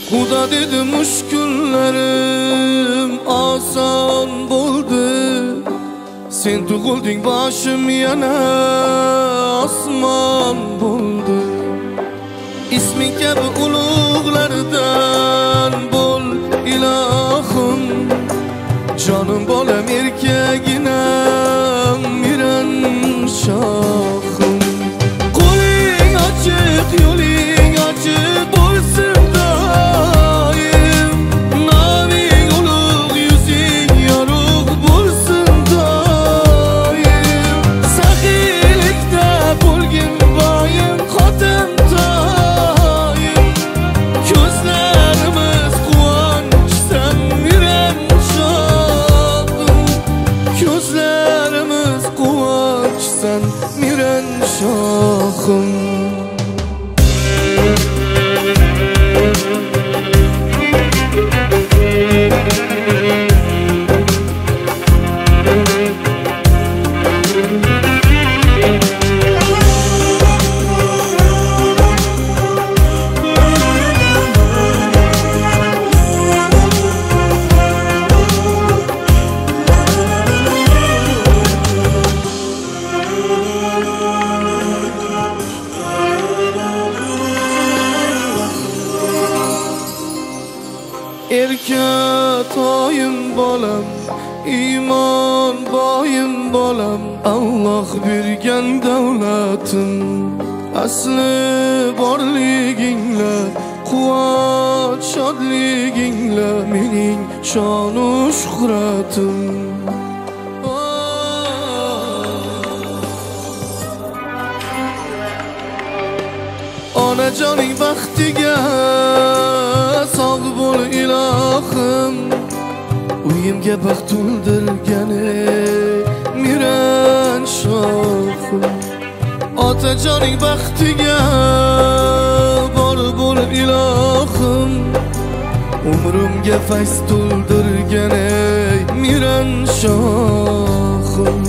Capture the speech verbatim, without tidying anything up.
Xudo dedi mushkullarim oson bo'ldi. Sen tug'ilding boshim yana osmon bo'ldi. Isming kabi ulug'lardan bo'l ilohim. Jonim bolam erkaginam miran shohim. Qo'ling ochiq, yo'ling ochiq bo'lsin doim. Noming ulug', yuzing yorug' bo'lsin doim. Saxiylikda bo'lgin boyim, xotin toyim. Ko'zlarimiz quvonchsan miran shohim. Ko'zlarimiz quvonchsan miran shohim. Erka toyim bolam, iymon boyim bolam. Alloh bergan davlatim, asli borligingla, quvonch shodligingla mening shonu shuhratim. Onajoning baxtiga sog' bo'l ilohim. Uyimga baxt to'ldirgani miran shohim. Otajoning baxtiga bor bo'l ilohim. Umrimga fayz to'ldirgani miran shohim.